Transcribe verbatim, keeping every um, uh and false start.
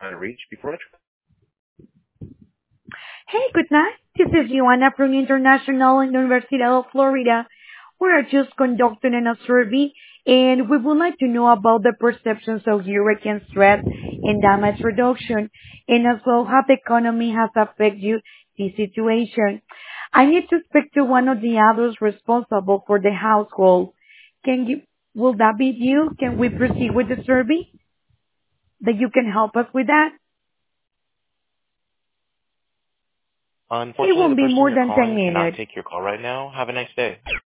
trying to reach before I Hey, good night. This is Joanna from International in the University of Florida. We are just conducting a survey and we would like to know about the perceptions of hurricane stress and damage reduction and as well how the economy has affected you this situation. I need to speak to one of the others responsible for the household. Can you, will that be you? Can we proceed with the survey? That you can help us with that? It Unfortunately, the won't be person more you're than ten calling cannot minutes. take your call right now. Have a nice day.